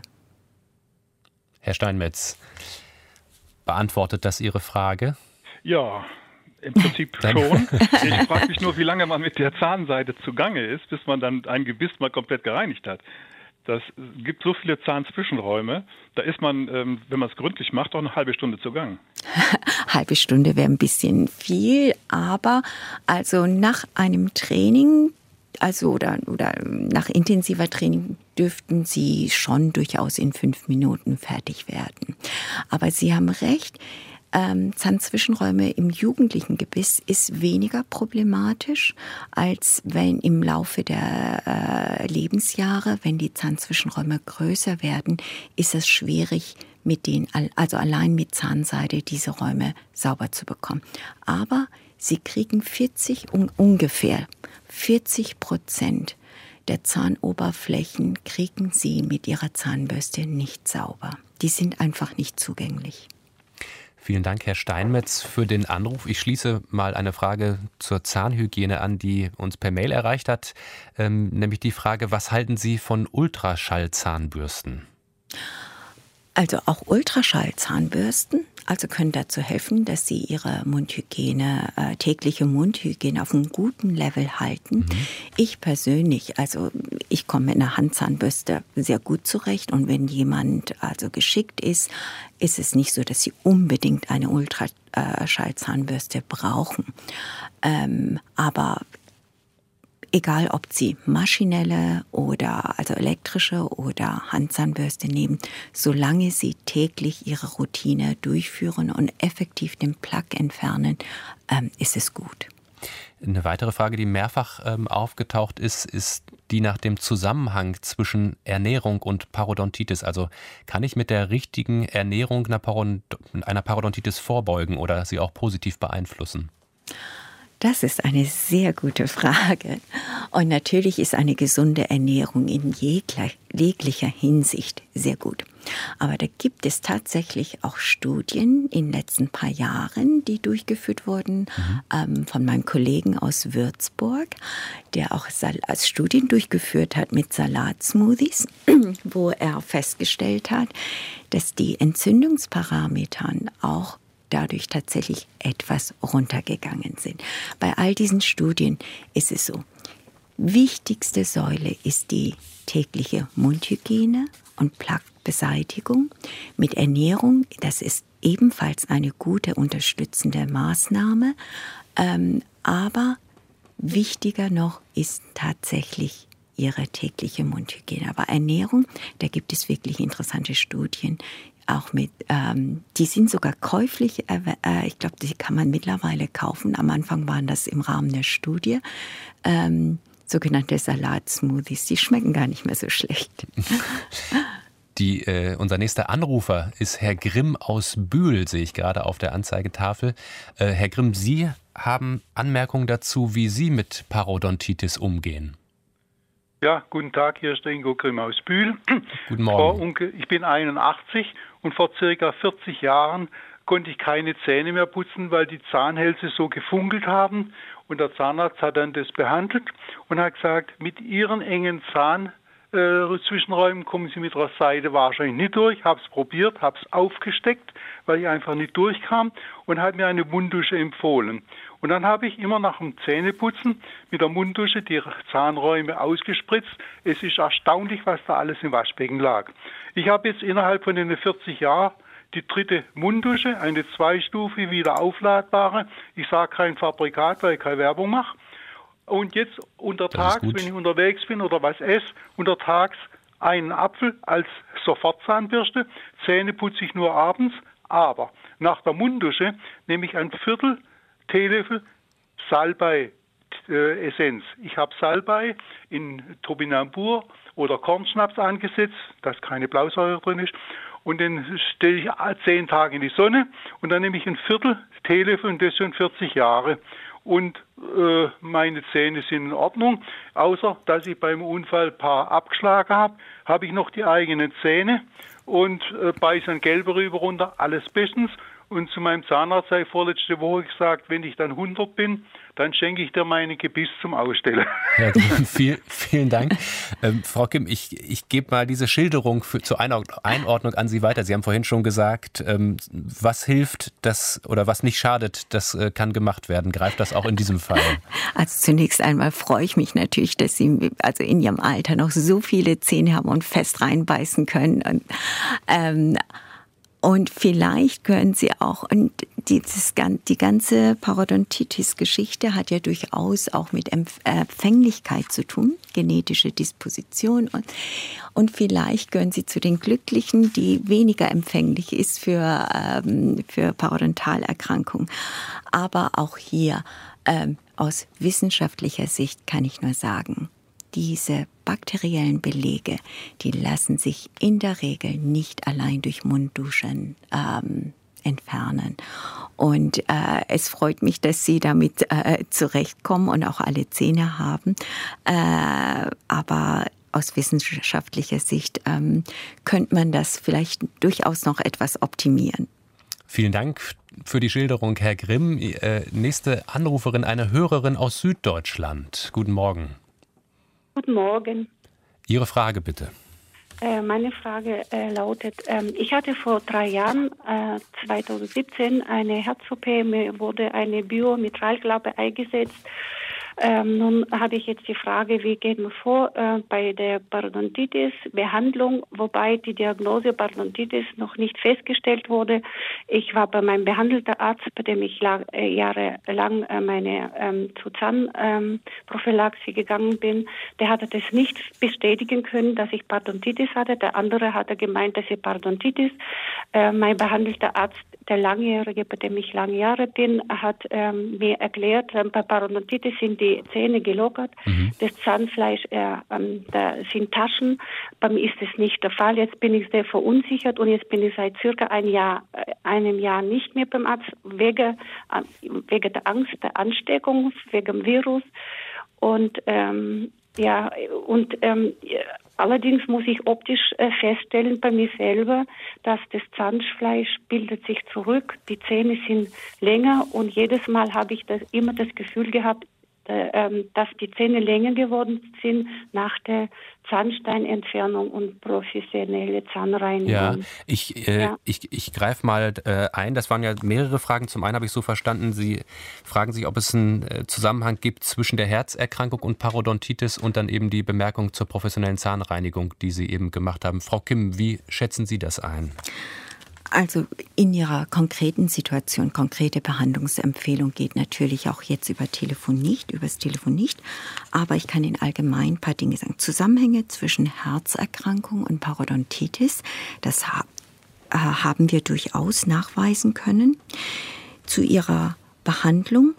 Herr Steinmetz, beantwortet das Ihre Frage? Ja, im Prinzip schon. Ich frage mich nur, wie lange man mit der Zahnseide zugange ist, bis man dann ein Gebiss mal komplett gereinigt hat. Das gibt so viele Zahnzwischenräume, da ist man, ähm, wenn man es gründlich macht, auch eine halbe Stunde zugange. Halbe Stunde wäre ein bisschen viel, aber also nach einem Training, also oder, oder nach intensiver Training dürften Sie schon durchaus in fünf Minuten fertig werden. Aber Sie haben recht. Ähm, Zahnzwischenräume im jugendlichen Gebiss ist weniger problematisch, als wenn im Laufe der äh, Lebensjahre, wenn die Zahnzwischenräume größer werden, ist es schwierig, mit den, also allein mit Zahnseide diese Räume sauber zu bekommen. Aber Sie kriegen vierzig, um, ungefähr vierzig Prozent der Zahnoberflächen kriegen Sie mit Ihrer Zahnbürste nicht sauber. Die sind einfach nicht zugänglich. Vielen Dank, Herr Steinmetz, für den Anruf. Ich schließe mal eine Frage zur Zahnhygiene an, die uns per Mail erreicht hat, ähm, nämlich die Frage, was halten Sie von Ultraschallzahnbürsten? Also auch Ultraschallzahnbürsten also können dazu helfen, dass Sie Ihre Mundhygiene, äh, tägliche Mundhygiene auf einem guten Level halten. Mhm. Ich persönlich, also ich komme mit einer Handzahnbürste sehr gut zurecht und wenn jemand also geschickt ist, ist es nicht so, dass Sie unbedingt eine Ultraschallzahnbürste brauchen. Ähm, aber egal, ob Sie maschinelle oder also elektrische oder Handzahnbürste nehmen, solange Sie täglich Ihre Routine durchführen und effektiv den Plaque entfernen, ähm, ist es gut. Eine weitere Frage, die mehrfach ähm, aufgetaucht ist, ist die nach dem Zusammenhang zwischen Ernährung und Parodontitis. Also kann ich mit der richtigen Ernährung einer, Parod- einer Parodontitis vorbeugen oder sie auch positiv beeinflussen? Das ist eine sehr gute Frage. Und natürlich ist eine gesunde Ernährung in jeglicher Hinsicht sehr gut. Aber da gibt es tatsächlich auch Studien in den letzten paar Jahren, die durchgeführt wurden mhm. ähm, von meinem Kollegen aus Würzburg, der auch Sal- als Studien durchgeführt hat mit Salatsmoothies, wo er festgestellt hat, dass die Entzündungsparametern auch dadurch tatsächlich etwas runtergegangen sind. Bei all diesen Studien ist es so, wichtigste Säule ist die tägliche Mundhygiene und Plaquebeseitigung. Mit Ernährung, das ist ebenfalls eine gute unterstützende Maßnahme, ähm, aber wichtiger noch ist tatsächlich ihre tägliche Mundhygiene. Aber Ernährung, da gibt es wirklich interessante Studien, auch mit, ähm, die sind sogar käuflich, äh, ich glaube, die kann man mittlerweile kaufen. Am Anfang waren das im Rahmen der Studie, ähm, sogenannte Salatsmoothies. Die schmecken gar nicht mehr so schlecht. Die, äh, unser nächster Anrufer ist Herr Grimm aus Bühl, sehe ich gerade auf der Anzeigetafel. Äh, Herr Grimm, Sie haben Anmerkungen dazu, wie Sie mit Parodontitis umgehen. Ja, guten Tag, hier ist Ingo Grimm aus Bühl. Guten Morgen. Frau Unke, ich bin einundachtzig und vor circa vierzig Jahren konnte ich keine Zähne mehr putzen, weil die Zahnhälse so gefunkelt haben. Und der Zahnarzt hat dann das behandelt und hat gesagt, mit Ihren engen Zahnzwischenräumen äh, kommen Sie mit der Seite wahrscheinlich nicht durch. Habe es probiert, habe es aufgesteckt, weil ich einfach nicht durchkam und hat mir eine Munddusche empfohlen. Und dann habe ich immer nach dem Zähneputzen mit der Munddusche die Zahnräume ausgespritzt. Es ist erstaunlich, was da alles im Waschbecken lag. Ich habe jetzt innerhalb von den vierzig Jahren die dritte Munddusche, eine zweistufige, wieder aufladbare. Ich sage kein Fabrikat, weil ich keine Werbung mache. Und jetzt untertags, wenn ich unterwegs bin oder was esse, untertags einen Apfel als Sofortzahnbürste. Zähne putze ich nur abends, aber nach der Munddusche nehme ich ein Viertel Teelöffel Salbei-Essenz. Ich habe Salbei in Topinambur oder Kornschnaps angesetzt, dass keine Blausäure drin ist. Und den stelle ich zehn Tage in die Sonne und dann nehme ich ein Viertel Teelöffel und das schon vierzig Jahre. Und äh, meine Zähne sind in Ordnung, außer dass ich beim Unfall ein paar abgeschlagen habe, habe ich noch die eigenen Zähne und äh, beiße ein Gelbe rüber runter, alles bestens. Und zu meinem Zahnarzt habe ich vorletzte Woche gesagt, wenn ich dann hundert bin, dann schenke ich dir meine Gebiss zum Ausstellen. Ja, viel, vielen Dank. Ähm, Frau Kim, ich, ich gebe mal diese Schilderung für, zur Einordnung an Sie weiter. Sie haben vorhin schon gesagt, ähm, was hilft das oder was nicht schadet, das äh, kann gemacht werden. Greift das auch in diesem Fall? Also zunächst einmal freue ich mich natürlich, dass Sie also in Ihrem Alter noch so viele Zähne haben und fest reinbeißen können. Und, ähm, Und vielleicht können Sie auch, und dieses, die ganze Parodontitis-Geschichte hat ja durchaus auch mit Empfänglichkeit zu tun, genetische Disposition. Und, und vielleicht gehören Sie zu den Glücklichen, die weniger empfänglich ist für, ähm, für Parodontalerkrankungen. Aber auch hier, ähm, aus wissenschaftlicher Sicht kann ich nur sagen, diese bakteriellen Belege, die lassen sich in der Regel nicht allein durch Mundduschen ähm, entfernen. Und äh, es freut mich, dass Sie damit äh, zurechtkommen und auch alle Zähne haben. Äh, aber aus wissenschaftlicher Sicht ähm, könnte man das vielleicht durchaus noch etwas optimieren. Vielen Dank für die Schilderung, Herr Grimm. Äh, nächste Anruferin, eine Hörerin aus Süddeutschland. Guten Morgen. Guten Morgen. Ihre Frage bitte. Äh, meine Frage äh, lautet, ähm, ich hatte vor drei Jahren, äh, zwanzig siebzehn, eine Herz-O P, mir wurde eine Biomitralklappe eingesetzt. Ähm, nun habe ich jetzt die Frage, wie geht man vor äh, bei der Parodontitis-Behandlung, wobei die Diagnose Parodontitis noch nicht festgestellt wurde. Ich war bei meinem behandelten Arzt, bei dem ich lang, äh, jahrelang äh, meine ähm, zu Zahnprophylaxe ähm, gegangen bin. Der hatte das nicht bestätigen können, dass ich Parodontitis hatte. Der andere hatte gemeint, dass ich Parodontitis. Äh, mein behandelter Arzt, der Langjährige, bei dem ich lange Jahre bin, hat ähm, mir erklärt, äh, bei Parodontitis sind die Zähne gelockert, mhm. das Zahnfleisch, äh, ähm, da sind Taschen. Bei mir ist das nicht der Fall. Jetzt bin ich sehr verunsichert und jetzt bin ich seit circa ein Jahr äh, einem Jahr nicht mehr beim Arzt wegen, wegen der Angst der Ansteckung, wegen dem Virus. Und ähm, ja, und ähm, allerdings muss ich optisch äh, feststellen bei mir selber, dass das Zahnfleisch bildet sich zurück, die Zähne sind länger und jedes Mal habe ich das, immer das Gefühl gehabt, äh, ähm, dass die Zähne länger geworden sind nach der Zahnsteinentfernung und professionelle Zahnreinigung. Ja, ich, äh, Ja. ich, ich greife mal äh, ein. Das waren ja mehrere Fragen. Zum einen habe ich so verstanden, Sie fragen sich, ob es einen äh, Zusammenhang gibt zwischen der Herzerkrankung und Parodontitis und dann eben die Bemerkung zur professionellen Zahnreinigung, die Sie eben gemacht haben. Frau Kim, wie schätzen Sie das ein? Also in Ihrer konkreten Situation, konkrete Behandlungsempfehlung geht natürlich auch jetzt über Telefon nicht, übers Telefon nicht. Aber ich kann Ihnen allgemein ein paar Dinge sagen. Zusammenhänge zwischen Herzerkrankung und Parodontitis, das ha- äh, haben wir durchaus nachweisen können. Zu Ihrer Behandlung,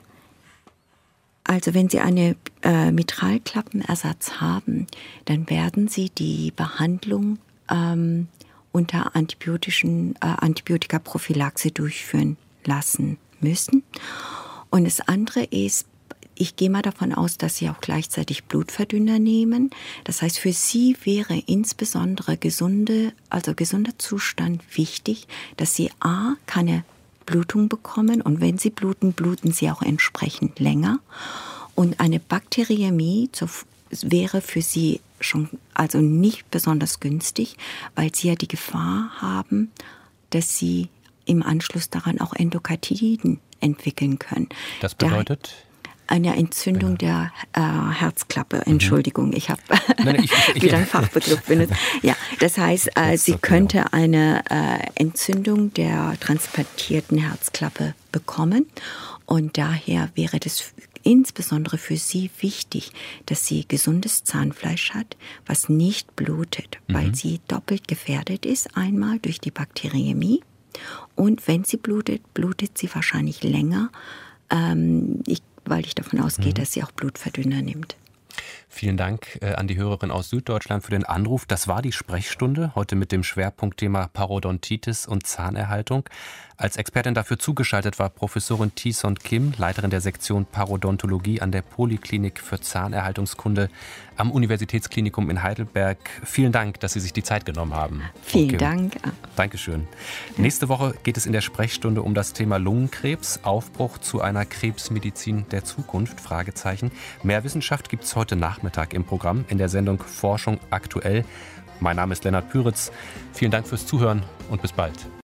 also wenn Sie eine äh, Mitralklappenersatz haben, dann werden Sie die Behandlung ähm, unter antibiotischen äh, Antibiotikaprophylaxe durchführen lassen müssen. Und das andere ist, ich gehe mal davon aus, dass Sie auch gleichzeitig Blutverdünner nehmen. Das heißt, für Sie wäre insbesondere gesunde, also gesunder Zustand wichtig, dass Sie a. keine Blutung bekommen und wenn Sie bluten, bluten Sie auch entsprechend länger. Und eine Bakteriämie zur wäre für Sie schon also nicht besonders günstig, weil Sie ja die Gefahr haben, dass Sie im Anschluss daran auch Endokarditen entwickeln können. Das bedeutet? Eine Entzündung der äh, Herzklappe. Entschuldigung, ich habe ich, wieder einen Fachbegriff benutzt. Ja, das heißt, äh, sie könnte eine äh, Entzündung der transplantierten Herzklappe bekommen und daher wäre das insbesondere für Sie wichtig, dass sie gesundes Zahnfleisch hat, was nicht blutet, mhm. weil sie doppelt gefährdet ist, einmal durch die Bakteriämie und wenn sie blutet, blutet sie wahrscheinlich länger, ähm, ich, weil ich davon ausgehe, mhm. dass sie auch Blutverdünner nimmt. Vielen Dank äh, an die Hörerin aus Süddeutschland für den Anruf. Das war die Sprechstunde, heute mit dem Schwerpunktthema Parodontitis und Zahnerhaltung. Als Expertin dafür zugeschaltet war Professorin Thi-Son Kim, Leiterin der Sektion Parodontologie an der Poliklinik für Zahnerhaltungskunde am Universitätsklinikum in Heidelberg. Vielen Dank, dass Sie sich die Zeit genommen haben. Vielen okay. Dank. Dankeschön. Ja. Nächste Woche geht es in der Sprechstunde um das Thema Lungenkrebs, Aufbruch zu einer Krebsmedizin der Zukunft, Fragezeichen. Mehr Wissenschaft gibt es heute Nachmittag im Programm in der Sendung Forschung aktuell. Mein Name ist Lennart Püritz. Vielen Dank fürs Zuhören und bis bald.